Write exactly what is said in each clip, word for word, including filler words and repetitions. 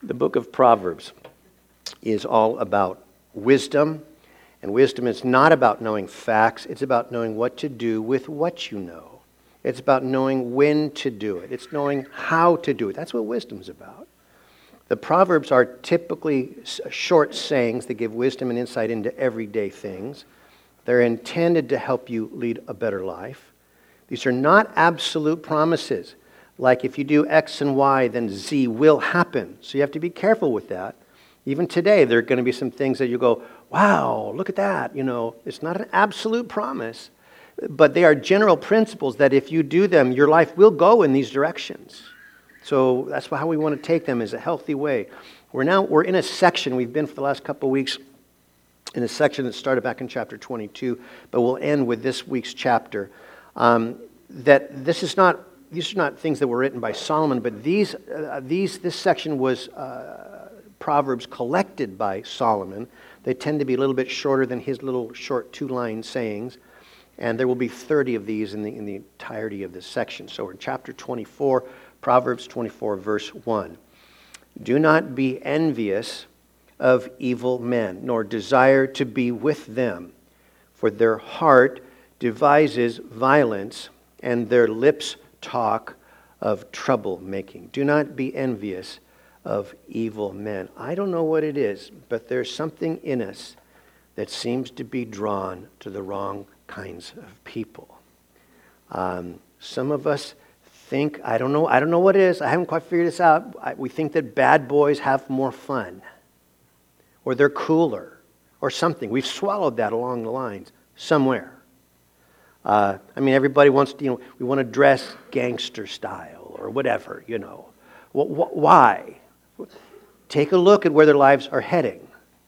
The book of Proverbs is all about wisdom, and wisdom is not about knowing facts. It's about knowing what to do with what you know. It's about knowing when to do it. It's knowing how to do it. That's what wisdom is about. The Proverbs are typically short sayings that give wisdom and insight into everyday things. They're intended to help you lead a better life. These are not absolute promises. Like if you do X and Y, then Z will happen. So you have to be careful with that. Even today, there are going to be some things that you go, wow, look at that. You know, it's not an absolute promise, but they are general principles that if you do them, your life will go in these directions. So that's how we want to take them, as a healthy way. We're now, we're in a section, we've been for the last couple of weeks in a section that started back in chapter twenty-two, but we'll end with this week's chapter. Um, that this is not These are not things that were written by Solomon, but these, uh, these, this section was uh, Proverbs collected by Solomon. They tend to be a little bit shorter than his little short two-line sayings, and there will be thirty of these in the in the entirety of this section. So we're in chapter twenty-four, Proverbs twenty-four, verse one. Do not be envious of evil men, nor desire to be with them, for their heart devises violence, and their lips talk of troublemaking. Do not be envious of evil men. I don't know what it is, but there's something in us that seems to be drawn to the wrong kinds of people. Um, some of us think, I don't know, I don't know what it is. I haven't quite figured this out. I, we think that bad boys have more fun, or they're cooler, or something. We've swallowed that along the lines somewhere. Uh, I mean, everybody wants to, you know, we want to dress gangster style or whatever, you know. Wh- wh- why? Take a look at where their lives are heading.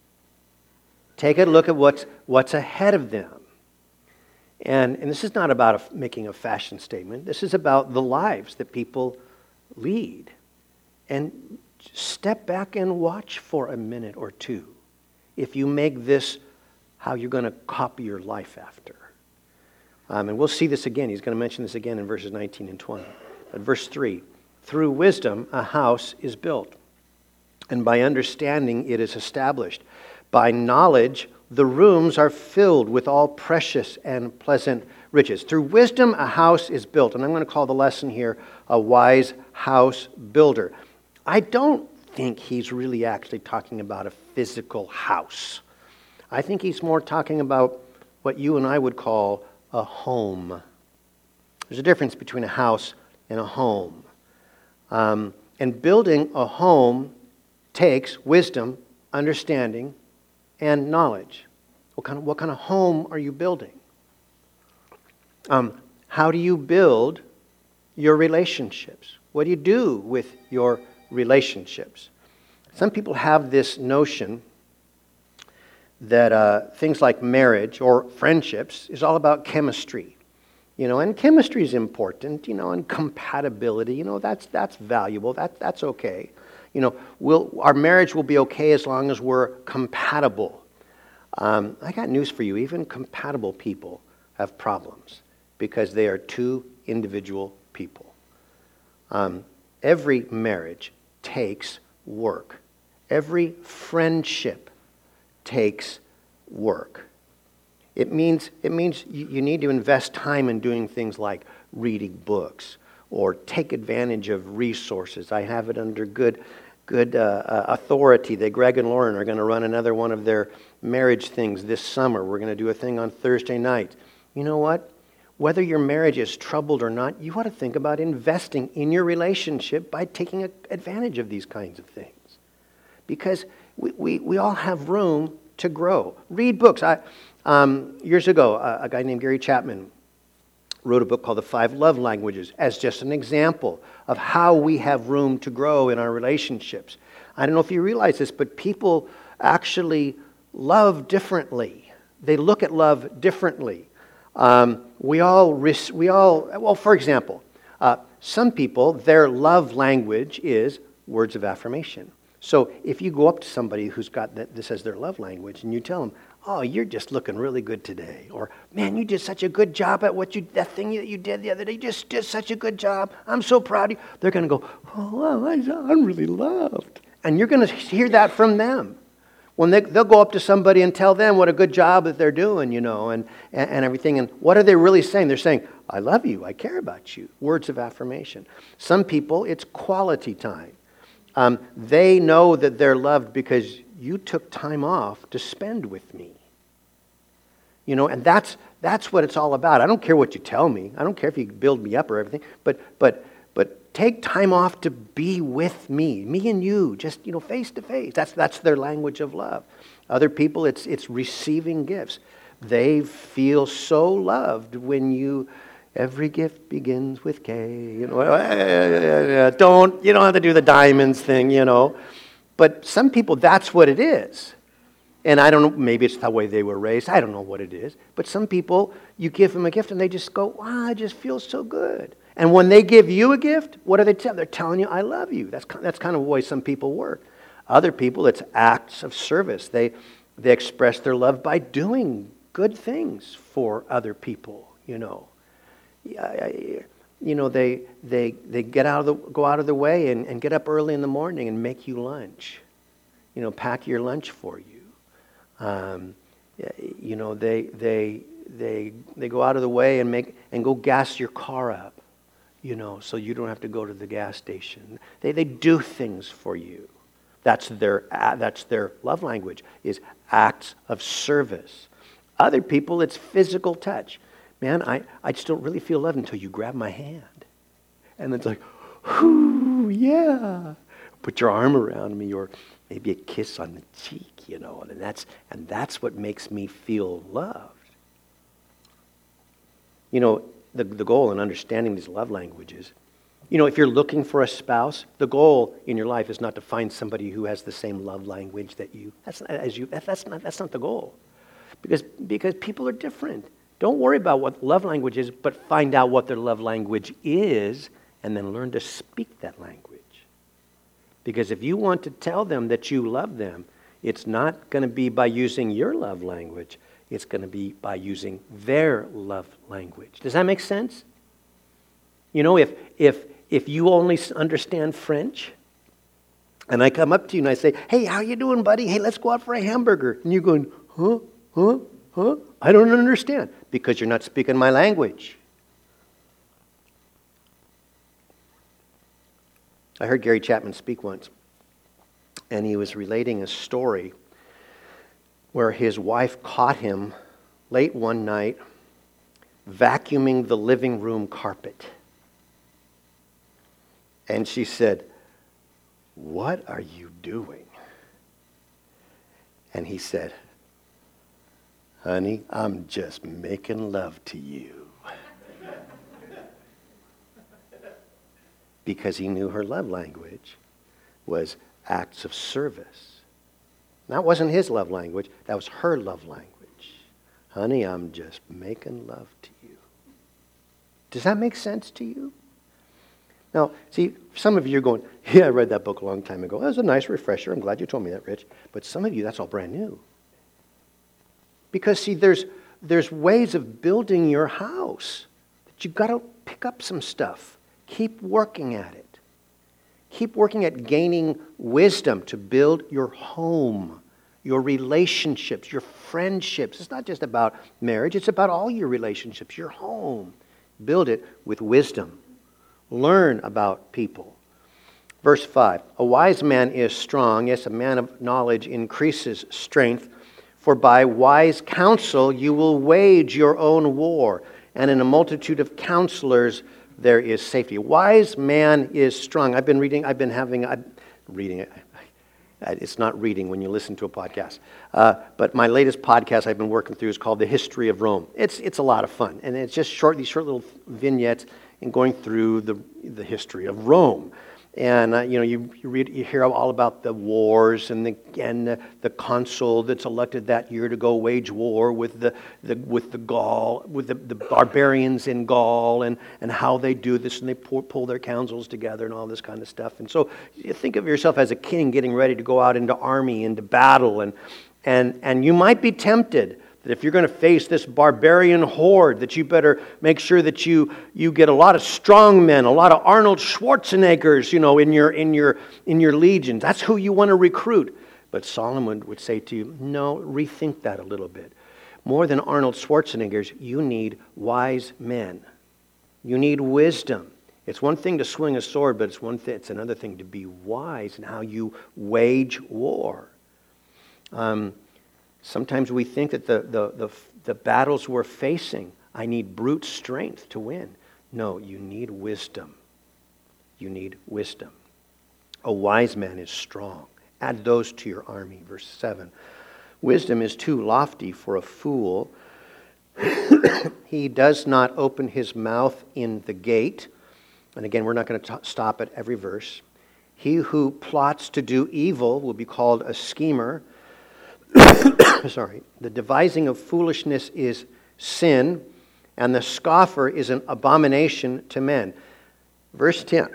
Take a look at what's what's ahead of them. And, and this is not about a, making a fashion statement. This is about the lives that people lead. And step back and watch for a minute or two if you make this how you're going to copy your life after. Um, and we'll see this again. He's going to mention this again in verses nineteen and twenty. But verse three, through wisdom a house is built, and by understanding it is established. By knowledge the rooms are filled with all precious and pleasant riches. Through wisdom a house is built. And I'm going to call the lesson here a wise house builder. I don't think he's really actually talking about a physical house. I think he's more talking about what you and I would call a home. There's a difference between a house and a home. Um, and building a home takes wisdom, understanding, and knowledge. What kind of, what kind of home are you building? Um, how do you build your relationships? What do you do with your relationships? Some people have this notion that uh, things like marriage or friendships is all about chemistry. You know, and chemistry is important, you know, and compatibility, you know, that's that's valuable, that, that's okay. You know, we'll, our marriage will be okay as long as we're compatible. Um, I got news for you, even compatible people have problems because they are two individual people. Um, every marriage takes work. Every friendship takes work. It means it means you, you need to invest time in doing things like reading books or take advantage of resources. I have it under good good uh, uh, authority that Greg and Lauren are going to run another one of their marriage things this summer. We're going to do a thing on Thursday night. You know what? Whether your marriage is troubled or not, you ought to think about investing in your relationship by taking a, advantage of these kinds of things. Because we, we, we all have room to grow. Read books. I, um, years ago, a, a guy named Gary Chapman wrote a book called The Five Love Languages as just an example of how we have room to grow in our relationships. I don't know if you realize this, but people actually love differently. They look at love differently. Um, we all, we all, well, for example, uh, some people, their love language is words of affirmation. So if you go up to somebody who's got that, this as their love language, and you tell them, "Oh, you're just looking really good today," or "Man, you did such a good job at what you that thing that you did the other day. You just did such a good job. I'm so proud of you." They're going to go, "Oh, wow, I'm really loved." And you're going to hear that from them. When they, they'll go up to somebody and tell them what a good job that they're doing, you know, and, and, and everything. And what are they really saying? They're saying, I love you, I care about you. Words of affirmation. Some people, it's quality time. Um, they know that they're loved because you took time off to spend with me. You know, and that's that's what it's all about. I don't care what you tell me. I don't care if you build me up or everything. But but but take time off to be with me, me and you, just, you know, face to face. That's that's their language of love. Other people, it's it's receiving gifts. They feel so loved when you. Every gift begins with K. You know, don't you don't have to do the diamonds thing, you know. But some people, that's what it is. And I don't know, maybe it's the way they were raised. I don't know what it is. But some people, you give them a gift and they just go, wow, I just feel so good. And when they give you a gift, what do they tell? They're telling you, I love you. That's that's kind of the way some people work. Other people, it's acts of service. They they express their love by doing good things for other people, you know. You know, they they they get out of the go out of their way and, and get up early in the morning and make you lunch. You know, pack your lunch for you. Um, you know, they they they they go out of the way and make and go gas your car up. You know, so you don't have to go to the gas station. They they do things for you. That's their that's their love language, is acts of service. Other people, it's physical touch. Man, I, I just don't really feel love until you grab my hand. And it's like, whoo, yeah. Put your arm around me, or maybe a kiss on the cheek, you know. And that's and that's what makes me feel loved. You know, the, the goal in understanding these love languages, you know, if you're looking for a spouse, the goal in your life is not to find somebody who has the same love language that you, that's not, as you, that, that's not, that's not the goal. Because, because people are different. Don't worry about what love language is, but find out what their love language is and then learn to speak that language. Because if you want to tell them that you love them, it's not going to be by using your love language. It's going to be by using their love language. Does that make sense? You know, if if if you only understand French, and I come up to you and I say, hey, how you doing, buddy? Hey, let's go out for a hamburger. And you're going, huh, huh, huh? I don't understand. Because you're not speaking my language. I heard Gary Chapman speak once, and he was relating a story where his wife caught him late one night vacuuming the living room carpet. And she said, what are you doing? And he said, honey, I'm just making love to you. Because he knew her love language was acts of service. That wasn't his love language, that was her love language. Honey, I'm just making love to you. Does that make sense to you? Now, see, some of you are going, yeah, I read that book a long time ago. That was a nice refresher. I'm glad you told me that, Rich. But some of you, that's all brand new. Because, see, there's there's ways of building your house that you've got to pick up some stuff. Keep working at it. Keep working at gaining wisdom to build your home, your relationships, your friendships. It's not just about marriage. It's about all your relationships, your home. Build it with wisdom. Learn about people. Verse five, a wise man is strong. Yes, a man of knowledge increases strength. For by wise counsel you will wage your own war, and in a multitude of counselors there is safety. A wise man is strong. I've been reading, I've been having, I'm reading it. It's not reading when you listen to a podcast. Uh, but my latest podcast I've been working through is called The History of Rome. It's it's a lot of fun. And it's just short, these short little vignettes and going through the the history of Rome. And, uh, you know, you, you read, you hear all about the wars and the and the, the consul that's elected that year to go wage war with the, the with the Gaul, with the, the barbarians in Gaul, and, and how they do this, and they pull, pull their councils together and all this kind of stuff. And so you think of yourself as a king getting ready to go out into army, into battle, and and and you might be tempted. That if you're going to face this barbarian horde, that you better make sure that you, you get a lot of strong men, a lot of Arnold Schwarzeneggers, you know, in your, in your, in your legions. That's who you want to recruit. But Solomon would say to you, no, rethink that a little bit. More than Arnold Schwarzeneggers, you need wise men. You need wisdom. It's one thing to swing a sword, but it's one thing, it's another thing to be wise in how you wage war. Um, sometimes we think that the, the, the, the battles we're facing, I need brute strength to win. No, you need wisdom. You need wisdom. A wise man is strong. Add those to your army. Verse seven. Wisdom is too lofty for a fool. He does not open his mouth in the gate. And again, we're not going to t- stop at every verse. He who plots to do evil will be called a schemer. Sorry. The devising of foolishness is sin, and the scoffer is an abomination to men. Verse ten.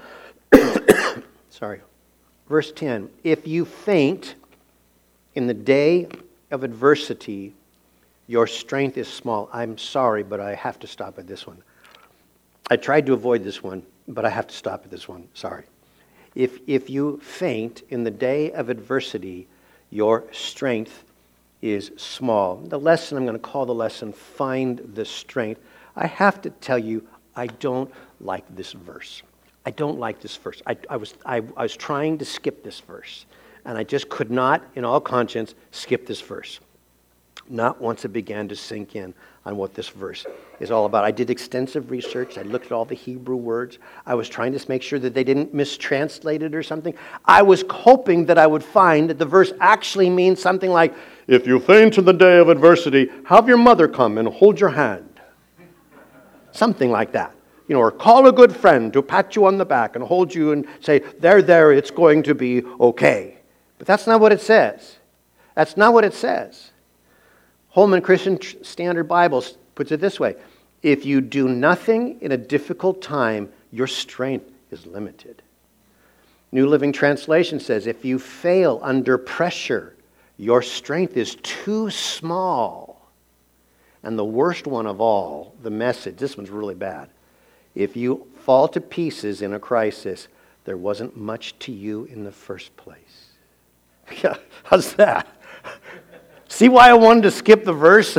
Sorry. Verse ten. If you faint in the day of adversity, your strength is small. I'm sorry, but I have to stop at this one. I tried to avoid this one, but I have to stop at this one. Sorry. If, if you faint in the day of adversity, your strength is small. The lesson, I'm going to call the lesson, Find the Strength. I have to tell you, I don't like this verse. I don't like this verse. I, I, was, I, I was trying to skip this verse, and I just could not, in all conscience, skip this verse. Not once it began to sink in on what this verse is all about. I did extensive research. I looked at all the Hebrew words. I was trying to make sure that they didn't mistranslate it or something. I was hoping that I would find that the verse actually means something like, if you faint in the day of adversity, have your mother come and hold your hand. Something like that. You know, or call a good friend to pat you on the back and hold you and say, there, there, it's going to be okay. But that's not what it says. That's not what it says. Holman Christian Standard Bible puts it this way. If you do nothing in a difficult time, your strength is limited. New Living Translation says, if you fail under pressure, your strength is too small. And the worst one of all, the Message, this one's really bad. If you fall to pieces in a crisis, there wasn't much to you in the first place. Yeah, how's that? See why I wanted to skip the verse?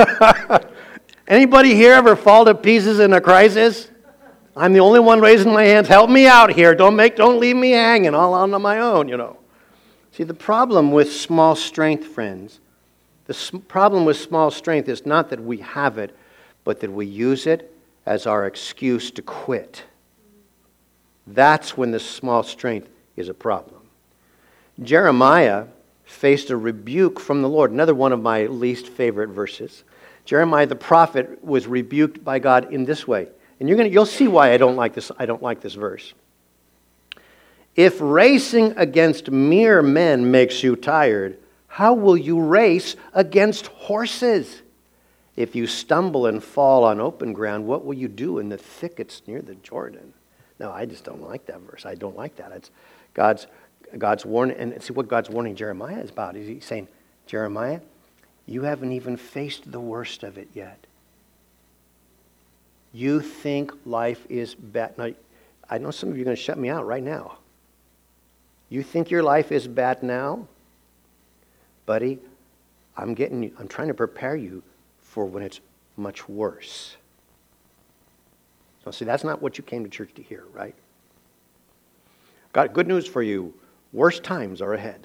Anybody here ever fall to pieces in a crisis? I'm the only one raising my hands. Help me out here. Don't make, don't leave me hanging all on my own, you know. See, the problem with small strength, friends, the sm- problem with small strength is not that we have it, but that we use it as our excuse to quit. That's when the small strength is a problem. Jeremiah faced a rebuke from the Lord. Another one of my least favorite verses. Jeremiah the prophet was rebuked by God in this way. And you're gonna you'll see why I don't like this I don't like this verse. If racing against mere men makes you tired, how will you race against horses? If you stumble and fall on open ground, what will you do in the thickets near the Jordan? No, I just don't like that verse. I don't like that. It's God's God's warning, and see what God's warning Jeremiah is about. He's saying, Jeremiah, you haven't even faced the worst of it yet. You think life is bad. Now, I know some of you are going to shut me out right now. You think your life is bad now? Buddy, I'm getting you, I'm trying to prepare you for when it's much worse. So see, that's not what you came to church to hear, right? Got good news for you. Worse times are ahead.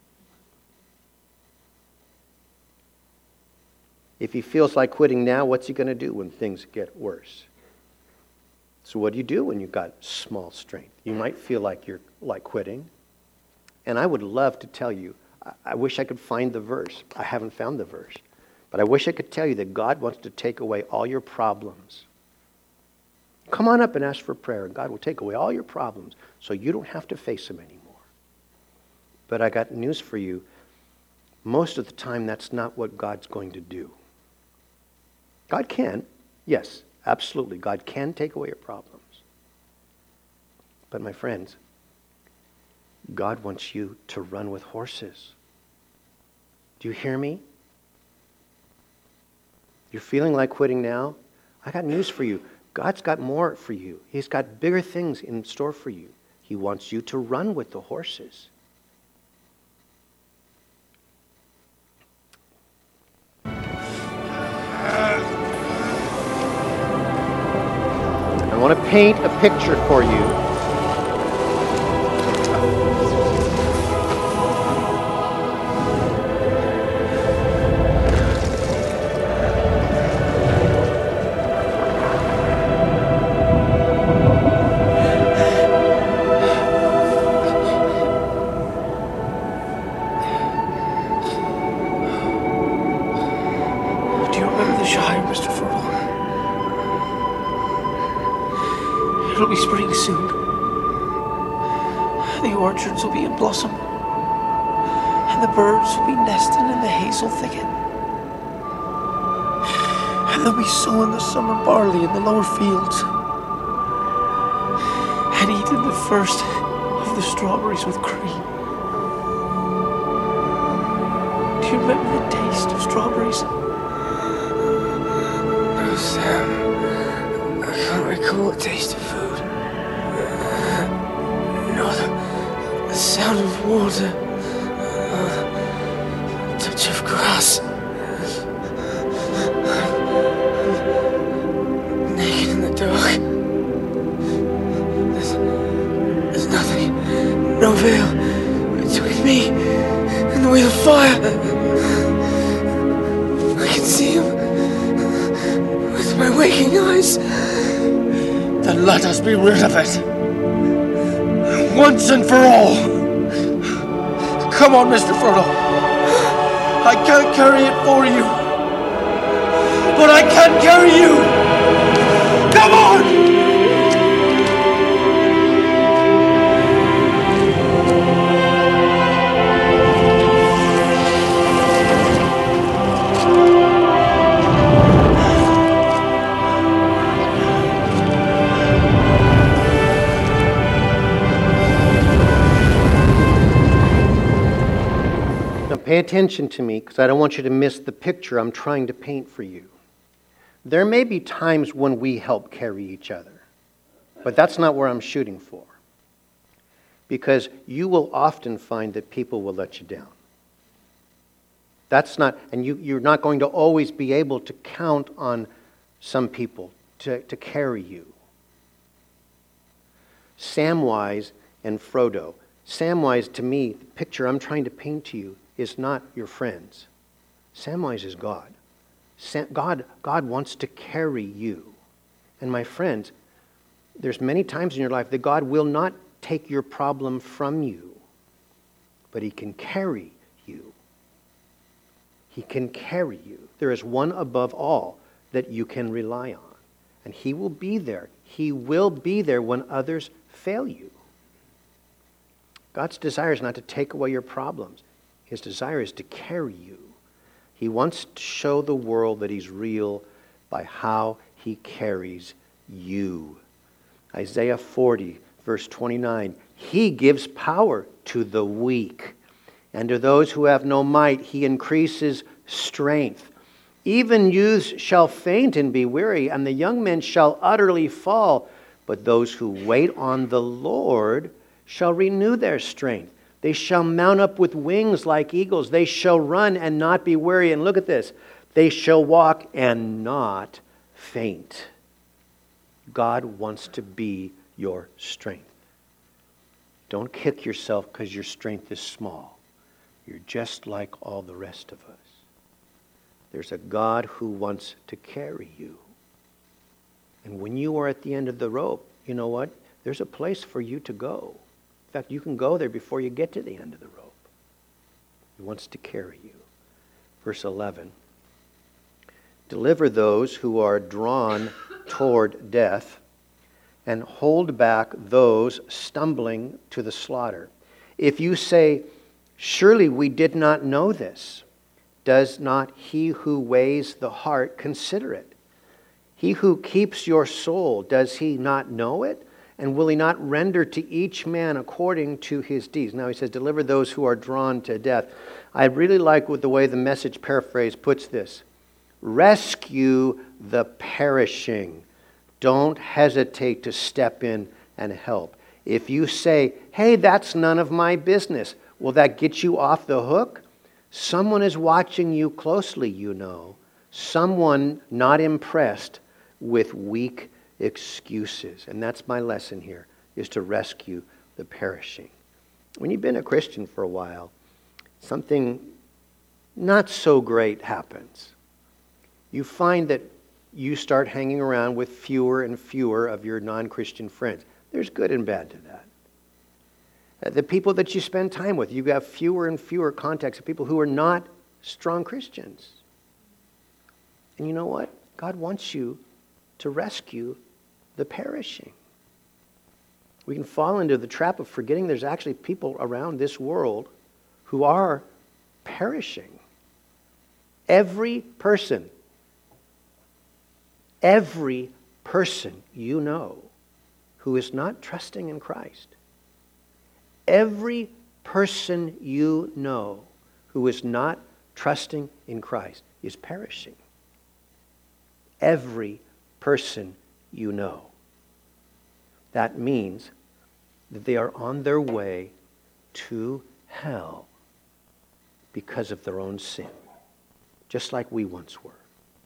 If he feels like quitting now, what's he going to do when things get worse? So what do you do when you've got small strength? You might feel like you're like quitting. And I would love to tell you, I wish I could find the verse. I haven't found the verse. But I wish I could tell you that God wants to take away all your problems. Come on up and ask for prayer, and God will take away all your problems so you don't have to face them anymore. But I got news for you. Most of the time, that's not what God's going to do. God can. Yes, absolutely. God can take away your problems. But my friends, God wants you to run with horses. Do you hear me? You're feeling like quitting now? I got news for you. God's got more for you. He's got bigger things in store for you. He wants you to run with the horses. I want to paint a picture for you. It'll be spring soon. The orchards will be in blossom, and the birds will be nesting in the hazel thicket. And they'll be sowing the summer barley in the lower fields, and eating the first of the strawberries with cream. Do you remember the taste of strawberries? No, Sam. I can't recall the taste of food. No, the, the sound of water. No, the touch of grass. I'm naked in the dark. There's, there's nothing, no veil between me and the wheel of fire. I can see him with my waking eyes. Then let us be rid of it. Once and for all. Come on, Mister Frodo. I can't carry it for you. But I can carry you. Come on! Pay attention to me, because I don't want you to miss the picture I'm trying to paint for you. There may be times when we help carry each other, but that's not where I'm shooting for. Because you will often find that people will let you down. That's not, and you, you're not going to always be able to count on some people to, to carry you. Samwise and Frodo. Samwise, to me, the picture I'm trying to paint to you is not your friends. Samwise is God. Sam, God. God wants to carry you. And my friends, there's many times in your life that God will not take your problem from you, but He can carry you. He can carry you. There is one above all that you can rely on. And He will be there. He will be there when others fail you. God's desire is not to take away your problems. His desire is to carry you. He wants to show the world that He's real by how He carries you. Isaiah forty, verse twenty-nine. He gives power to the weak, and to those who have no might, He increases strength. Even youths shall faint and be weary, and the young men shall utterly fall. But those who wait on the Lord shall renew their strength. They shall mount up with wings like eagles. They shall run and not be weary. And look at this. They shall walk and not faint. God wants to be your strength. Don't kick yourself because your strength is small. You're just like all the rest of us. There's a God who wants to carry you. And when you are at the end of the rope, you know what? There's a place for you to go. In fact, you can go there before you get to the end of the rope. He wants to carry you. Verse eleven. Deliver those who are drawn toward death, and hold back those stumbling to the slaughter. If you say, surely we did not know this, does not He who weighs the heart consider it? He who keeps your soul, does He not know it? And will He not render to each man according to his deeds? Now He says, deliver those who are drawn to death. I really like with the way the Message paraphrase puts this. Rescue the perishing. Don't hesitate to step in and help. If you say, hey, that's none of my business, will that get you off the hook? Someone is watching you closely, you know. Someone not impressed with weak excuses. And that's my lesson here, is to rescue the perishing. When you've been a Christian for a while, something not so great happens. You find that you start hanging around with fewer and fewer of your non-Christian friends. There's good and bad to that. The people that you spend time with, you have fewer and fewer contacts of people who are not strong Christians. And you know what? God wants you to rescue the perishing. We can fall into the trap of forgetting there's actually people around this world who are perishing. Every person, every person you know who is not trusting in Christ, every person you know who is not trusting in Christ is perishing. Every person you know. That means that they are on their way to hell because of their own sin, just like we once were.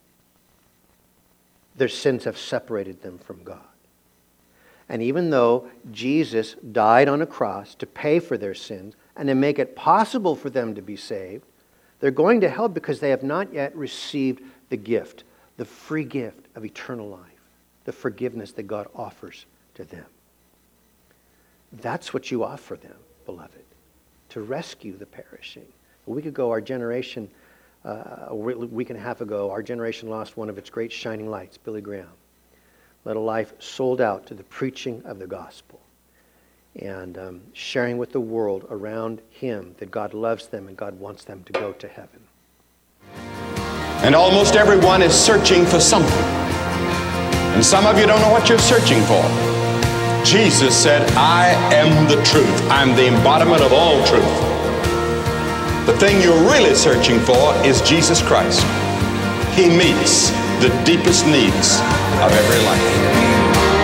Their sins have separated them from God. And even though Jesus died on a cross to pay for their sins and to make it possible for them to be saved, they're going to hell because they have not yet received the gift, the free gift of eternal life, the forgiveness that God offers to them. That's what you offer them, beloved, to rescue the perishing. A week ago, our generation, uh, a week and a half ago, our generation lost one of its great shining lights, Billy Graham. Led a life sold out to the preaching of the gospel and um, sharing with the world around him that God loves them and God wants them to go to heaven. And almost everyone is searching for something. And some of you don't know what you're searching for. Jesus said, I am the truth. I'm the embodiment of all truth. The thing you're really searching for is Jesus Christ. He meets the deepest needs of every life.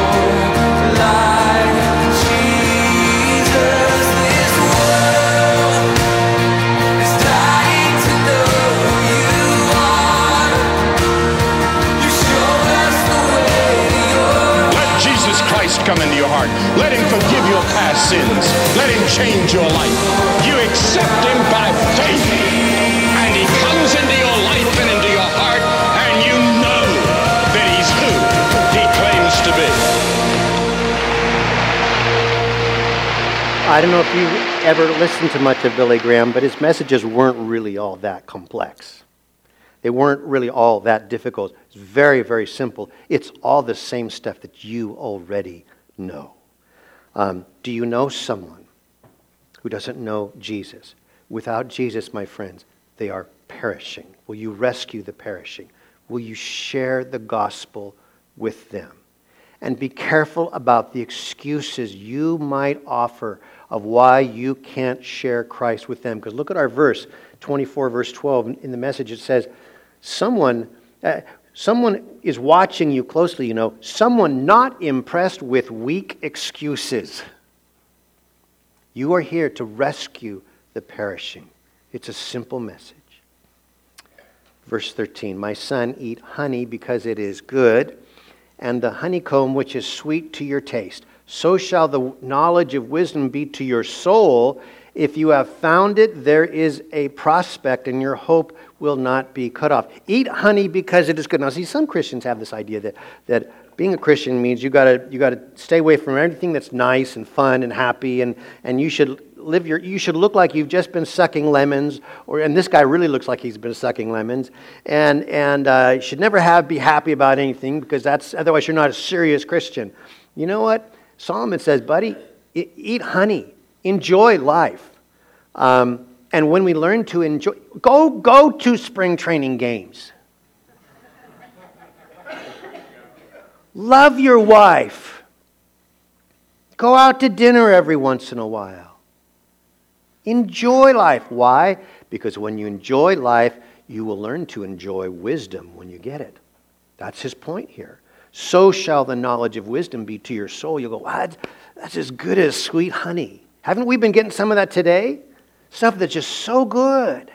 Come into your heart. Let him forgive your past sins. Let him change your life. You accept him by faith, and he comes into your life and into your heart, and you know that he's who he claims to be. I don't know if you ever listened to much of Billy Graham, but his messages weren't really all that complex. They weren't really all that difficult. It's very, very simple. It's all the same stuff that you already know. Um, do you know someone who doesn't know Jesus? Without Jesus, my friends, they are perishing. Will you rescue the perishing? Will you share the gospel with them? And be careful about the excuses you might offer of why you can't share Christ with them. Because look at our verse, twenty-four, verse twelve. In the Message it says, Someone, uh, someone is watching you closely, you know. Someone not impressed with weak excuses. You are here to rescue the perishing. It's a simple message. Verse thirteen, my son, eat honey because it is good, and the honeycomb which is sweet to your taste. So shall the knowledge of wisdom be to your soul. If you have found it, there is a prospect, and your hope will not be cut off. Eat honey because it is good. Now, see, some Christians have this idea that, that being a Christian means you gotta you gotta stay away from everything that's nice and fun and happy, and, and you should live your you should look like you've just been sucking lemons, or and this guy really looks like he's been sucking lemons, and and uh, you should never have be happy about anything because that's otherwise you're not a serious Christian. You know what? Solomon says, buddy, eat honey. Enjoy life. Um, and when we learn to enjoy, go go to spring training games. Love your wife. Go out to dinner every once in a while. Enjoy life. Why? Because when you enjoy life, you will learn to enjoy wisdom when you get it. That's his point here. So shall the knowledge of wisdom be to your soul. You'll go, what? That's as good as sweet honey. Haven't we been getting some of that today? Stuff that's just so good.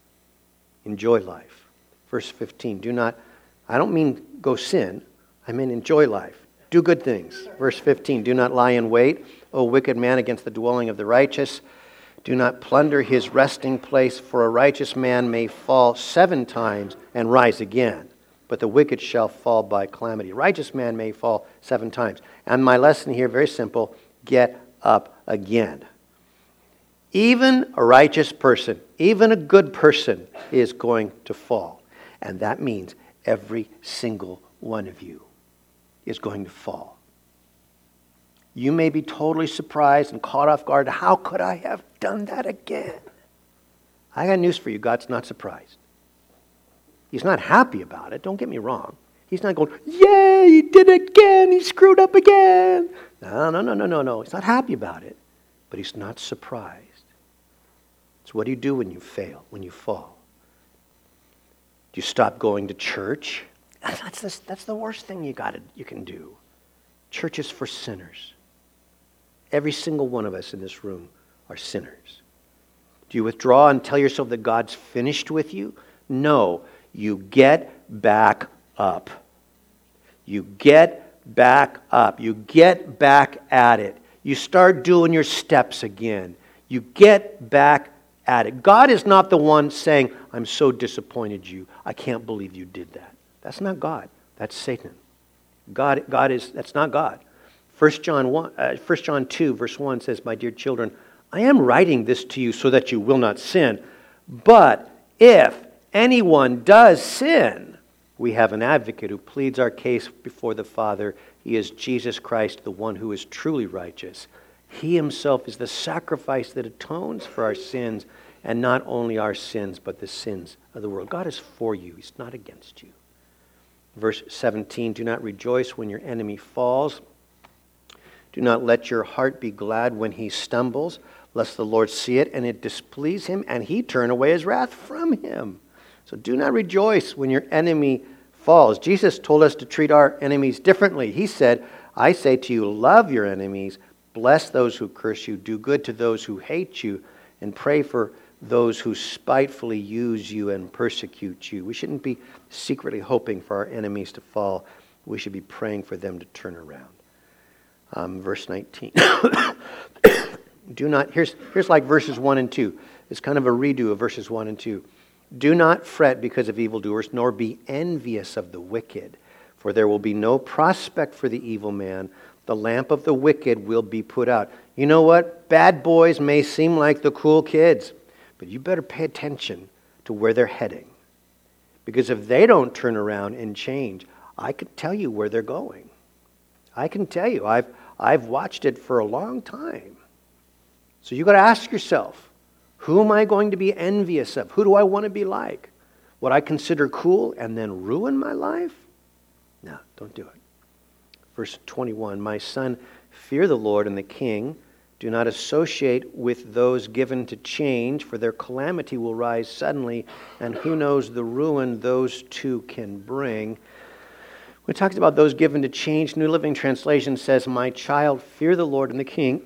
Enjoy life. Verse fifteen, do not, I don't mean go sin. I mean enjoy life. Do good things. Verse fifteen, do not lie in wait, O wicked man, against the dwelling of the righteous. Do not plunder his resting place, for a righteous man may fall seven times and rise again, but the wicked shall fall by calamity. A righteous man may fall seven times. And my lesson here, very simple, get up again. Even a righteous person, even a good person is going to fall. And that means every single one of you is going to fall. You may be totally surprised and caught off guard. How could I have done that again? I got news for you. God's not surprised. He's not happy about it. Don't get me wrong. He's not going, yay, he did it again. He screwed up again. No, no, no, no, no, no. He's not happy about it, but he's not surprised. It's what do you do when you fail, when you fall? Do you stop going to church? That's the, that's the worst thing you got you can do. Church is for sinners. Every single one of us in this room are sinners. Do you withdraw and tell yourself that God's finished with you? No. You get back up. You get back up. You get back at it. You start doing your steps again. You get back at it. God is not the one saying, I'm so disappointed you. I can't believe you did that. That's not God. That's Satan. God, God is, that's not God. First John one, uh, First John two, verse one says, my dear children, I am writing this to you so that you will not sin. But if anyone does sin, we have an advocate who pleads our case before the Father. He is Jesus Christ, the one who is truly righteous. He himself is the sacrifice that atones for our sins, and not only our sins, but the sins of the world. God is for you. He's not against you. Verse seventeen, do not rejoice when your enemy falls. Do not let your heart be glad when he stumbles, lest the Lord see it and it displease him, and he turn away his wrath from him. So do not rejoice when your enemy falls. Jesus told us to treat our enemies differently. He said, I say to you, love your enemies, bless those who curse you, do good to those who hate you, and pray for those who spitefully use you and persecute you. We shouldn't be secretly hoping for our enemies to fall. We should be praying for them to turn around. Um, verse nineteen. Do not, here's, here's like verses one and two. It's kind of a redo of verses one and two. Do not fret because of evildoers, nor be envious of the wicked, for there will be no prospect for the evil man. The lamp of the wicked will be put out. You know what? Bad boys may seem like the cool kids, but you better pay attention to where they're heading. Because if they don't turn around and change, I could tell you where they're going. I can tell you. I've, I've watched it for a long time. So you've got to ask yourself, who am I going to be envious of? Who do I want to be like? What I consider cool and then ruin my life? No, don't do it. Verse twenty-one, my son, fear the Lord and the king. Do not associate with those given to change, for their calamity will rise suddenly, and who knows the ruin those two can bring. When it talks about those given to change, New Living Translation says, my child, fear the Lord and the king.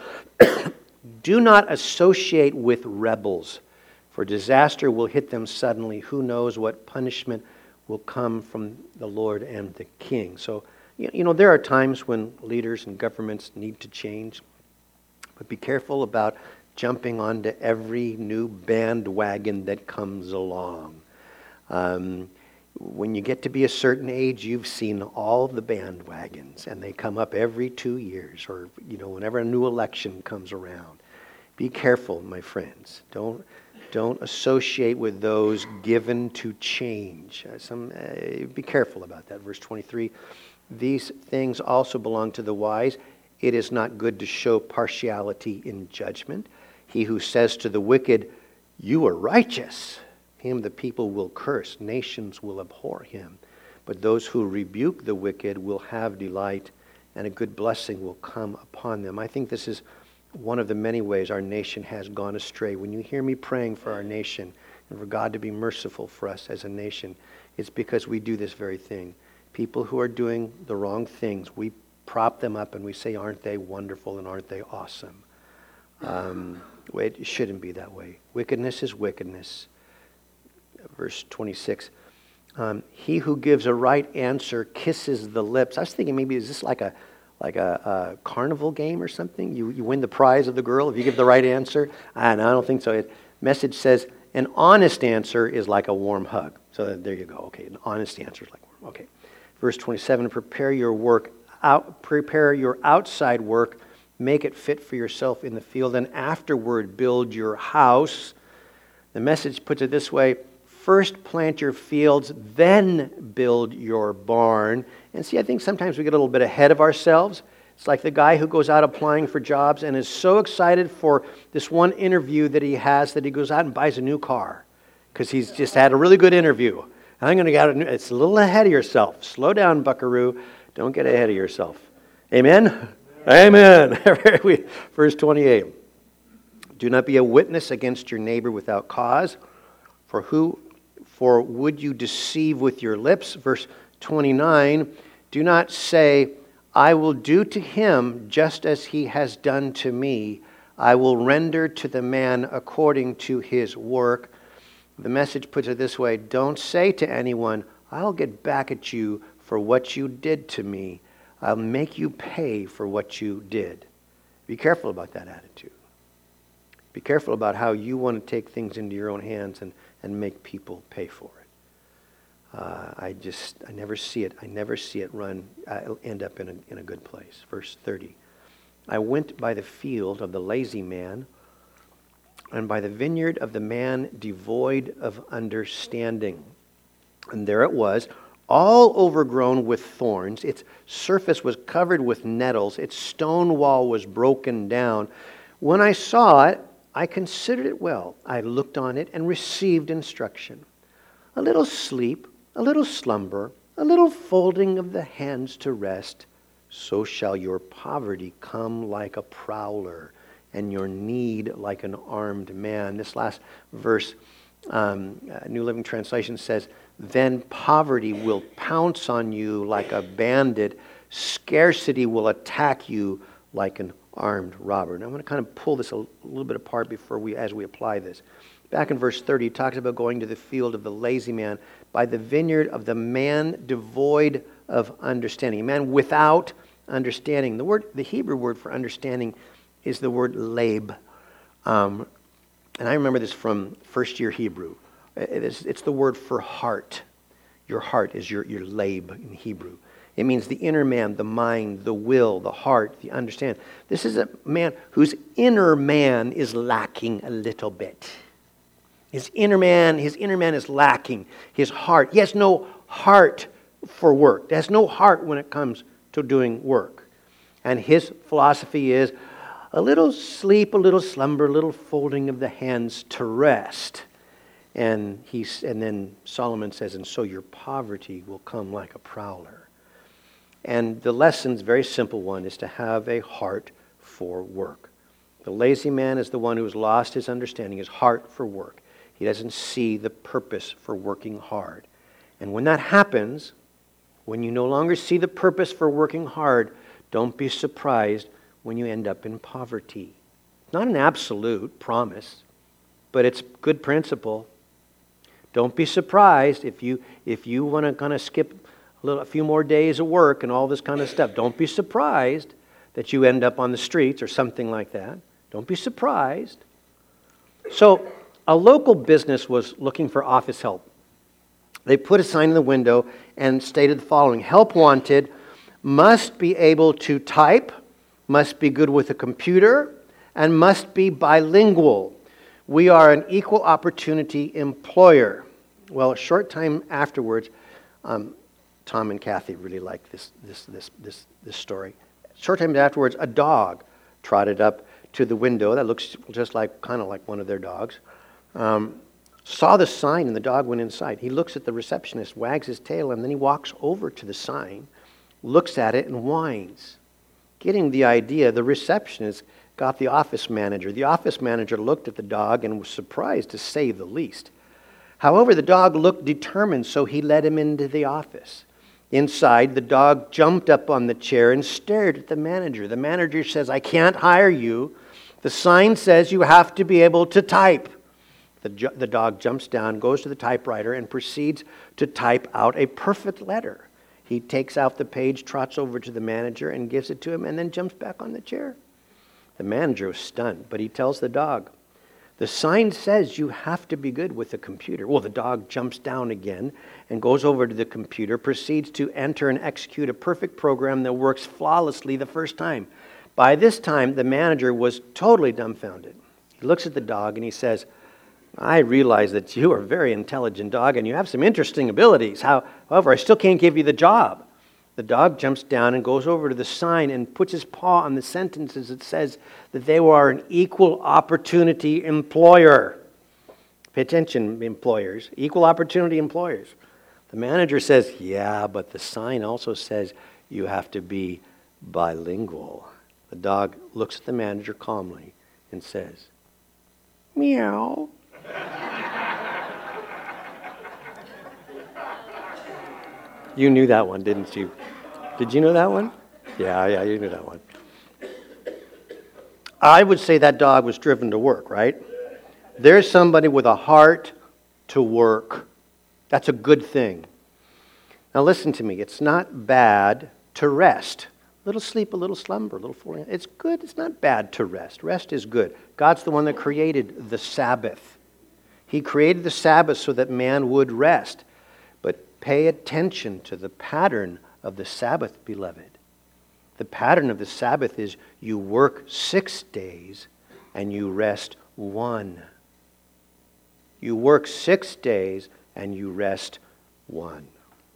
Do not associate with rebels, for disaster will hit them suddenly. Who knows what punishment will come from the Lord and the king. So, you know, there are times when leaders and governments need to change. But be careful about jumping onto every new bandwagon that comes along. Um, when you get to be a certain age, you've seen all the bandwagons, and they come up every two years or, you know, whenever a new election comes around. Be careful, my friends. Don't don't associate with those given to change. Uh, some uh, be careful about that. Verse twenty-three, these things also belong to the wise. It is not good to show partiality in judgment. He who says to the wicked, you are righteous, him the people will curse. Nations will abhor him. But those who rebuke the wicked will have delight, and a good blessing will come upon them. I think this is one of the many ways our nation has gone astray. When you hear me praying for our nation, and for God to be merciful for us as a nation. It's because we do this very thing. People who are doing the wrong things, we prop them up and we say, aren't they wonderful and aren't they awesome? Um, it shouldn't be that way. Wickedness is wickedness. Verse twenty-six, um, he who gives a right answer kisses the lips. I was thinking maybe is this like a like a, a carnival game or something? You you win the prize of the girl if you give the right answer? I, I don't think so. It, message says an honest answer is like a warm hug. So there you go. Okay, an honest answer is like warm. Okay. Verse twenty-seven, prepare your work out, prepare your outside work, make it fit for yourself in the field, and afterward build your house. The message puts it this way: first plant your fields, then build your barn. And see, I think sometimes we get a little bit ahead of ourselves. It's like the guy who goes out applying for jobs and is so excited for this one interview that he has that he goes out and buys a new car because he's just had a really good interview. And I'm going to get a new, it's a little ahead of yourself. Slow down, buckaroo. Don't get ahead of yourself. Amen? Amen. Amen. Verse twenty-eight. Do not be a witness against your neighbor without cause. For who, for would you deceive with your lips? Verse twenty-nine. Do not say, I will do to him just as he has done to me. I will render to the man according to his work. The message puts it this way: don't say to anyone, I'll get back at you for what you did to me. I'll make you pay for what you did. Be careful about that attitude. Be careful about how you want to take things into your own hands and, and make people pay for it. Uh, I just, I never see it. I never see it run, uh, end up in a, in a good place. Verse thirty. I went by the field of the lazy man, and by the vineyard of the man devoid of understanding. And there it was, all overgrown with thorns. Its surface was covered with nettles. Its stone wall was broken down. When I saw it, I considered it well. I looked on it and received instruction. A little sleep, a little slumber, a little folding of the hands to rest. So shall your poverty come like a prowler, and your need like an armed man. This last verse, um, New Living Translation says, then poverty will pounce on you like a bandit. Scarcity will attack you like an armed robber. Now I'm going to kind of pull this a little bit apart before we, as we apply this. Back in verse thirty, it talks about going to the field of the lazy man, by the vineyard of the man devoid of understanding, a man without understanding. The word, the Hebrew word for understanding is the word lab. Um, and I remember this from first year Hebrew. It is, it's the word for heart. Your heart is your, your lab in Hebrew. It means the inner man, the mind, the will, the heart, the understand. This is a man whose inner man is lacking a little bit. His inner man, his inner man is lacking. His heart. He has no heart for work. He has no heart when it comes to doing work. And his philosophy is a little sleep, a little slumber, a little folding of the hands to rest. And he's, and then Solomon says, and so your poverty will come like a prowler. And the lesson's very simple one is to have a heart for work. The lazy man is the one who has lost his understanding, his heart for work. He doesn't see the purpose for working hard. And when that happens, when you no longer see the purpose for working hard, don't be surprised when you end up in poverty. Not an absolute promise, but it's good principle. Don't be surprised if you if you want to kind of skip a, little, a few more days of work and all this kind of stuff. Don't be surprised that you end up on the streets or something like that. Don't be surprised. So a local business was looking for office help. They put a sign in the window and stated the following: help wanted, must be able to type, must be good with a computer, and must be bilingual. We are an equal opportunity employer. Well, a short time afterwards, um, Tom and Kathy really liked this this this this this story. Short time afterwards, a dog trotted up to the window that looks just like kind of like one of their dogs. Um, saw the sign and the dog went inside. He looks at the receptionist, wags his tail, and then he walks over to the sign, looks at it, and whines. Getting the idea, the receptionist got the office manager. The office manager looked at the dog and was surprised, to say the least. However, the dog looked determined, so he led him into the office. Inside, the dog jumped up on the chair and stared at the manager. The manager says, "I can't hire you. The sign says you have to be able to type." The, ju- the dog jumps down, goes to the typewriter, and proceeds to type out a perfect letter. He takes out the page, trots over to the manager, and gives it to him, and then jumps back on the chair. The manager was stunned, but he tells the dog, "The sign says you have to be good with the computer." Well, the dog jumps down again and goes over to the computer, proceeds to enter and execute a perfect program that works flawlessly the first time. By this time, the manager was totally dumbfounded. He looks at the dog and he says, "I realize that you are a very intelligent dog and you have some interesting abilities. However, I still can't give you the job." The dog jumps down and goes over to the sign and puts his paw on the sentences that says that they are an equal opportunity employer. Pay attention, employers. Equal opportunity employers. The manager says, "Yeah, but the sign also says you have to be bilingual." The dog looks at the manager calmly and says, "Meow." You knew that one, didn't you? Did you know that one? Yeah, yeah, you knew that one. I would say that dog was driven to work, right? There's somebody with a heart to work. That's a good thing. Now listen to me. It's not bad to rest. A little sleep, a little slumber, a little four. It's good. It's not bad to rest. Rest is good. God's the one that created the Sabbath. He created the Sabbath so that man would rest. But pay attention to the pattern of the Sabbath, beloved. The pattern of the Sabbath is you work six days and you rest one. You work six days and you rest one.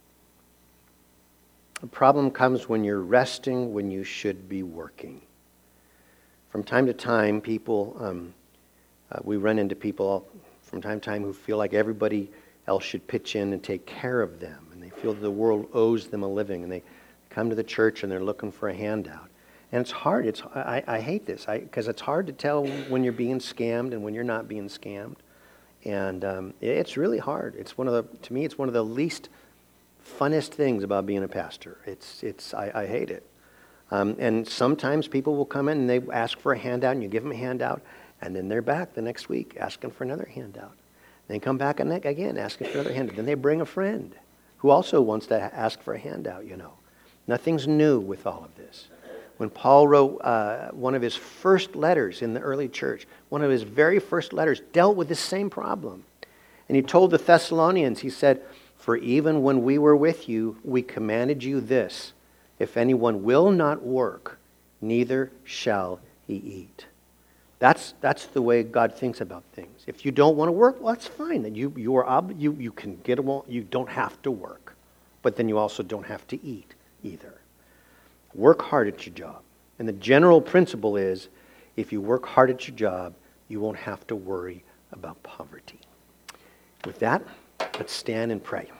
The problem comes when you're resting when you should be working. From time to time, people, um, uh, we run into people from time to time who feel like everybody else should pitch in and take care of them. And they feel that the world owes them a living. And they come to the church and they're looking for a handout. And it's hard. It's I, I hate this because it's hard to tell when you're being scammed and when you're not being scammed. And um, it's really hard. It's one of the, to me, it's one of the least funnest things about being a pastor. It's, it's, I, I hate it. Um, and sometimes people will come in and they ask for a handout and you give them a handout and then they're back the next week asking for another handout. They come back again asking for another handout. Then they bring a friend who also wants to ask for a handout, you know. Nothing's new with all of this. When Paul wrote uh, one of his first letters in the early church, one of his very first letters dealt with this same problem. And he told the Thessalonians, he said, "For even when we were with you, we commanded you this, if anyone will not work, neither shall he eat." That's that's the way God thinks about things. If you don't want to work, well, that's fine. Then you you are ob- you you can get a, you don't have to work, but then you also don't have to eat either. Work hard at your job, and the general principle is, if you work hard at your job, you won't have to worry about poverty. With that, let's stand and pray.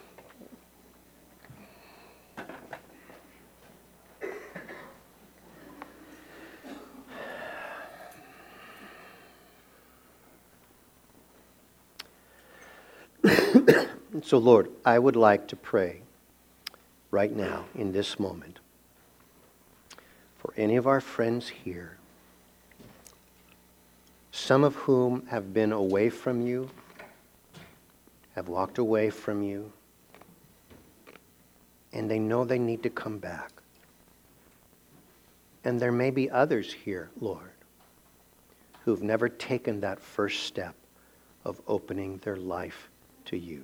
So, Lord, I would like to pray right now in this moment for any of our friends here, some of whom have been away from you, have walked away from you, and they know they need to come back. And there may be others here, Lord, who've never taken that first step of opening their life to you.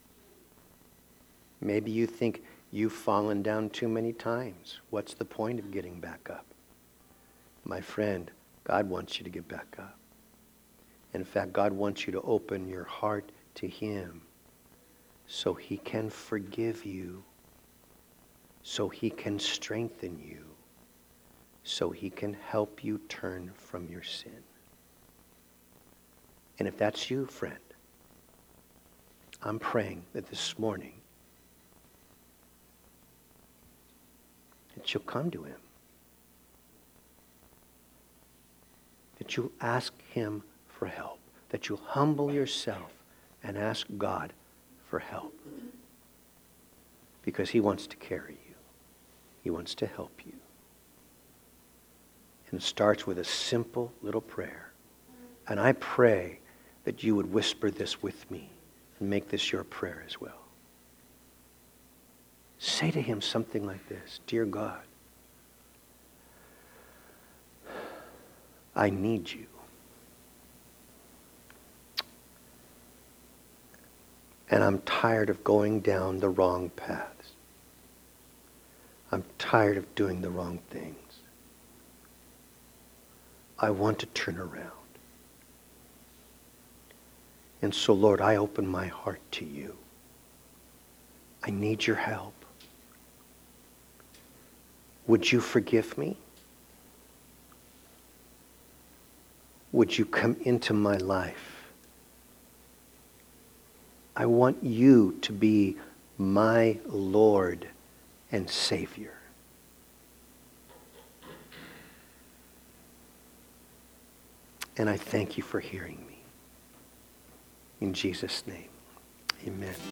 Maybe you think you've fallen down too many times. What's the point of getting back up? My friend, God wants you to get back up. In fact, God wants you to open your heart to Him so He can forgive you, so He can strengthen you, so He can help you turn from your sin. And if that's you, friend, I'm praying that this morning that you'll come to Him, that you'll ask Him for help, that you'll humble yourself and ask God for help. Because he wants to carry you. He wants to help you. And it starts with a simple little prayer. And I pray that you would whisper this with me and make this your prayer as well. Say to him something like this: Dear God, I need you. And I'm tired of going down the wrong paths. I'm tired of doing the wrong things. I want to turn around. And so, Lord, I open my heart to you. I need your help. Would you forgive me? Would you come into my life? I want you to be my Lord and Savior. And I thank you for hearing me. In Jesus' name, amen.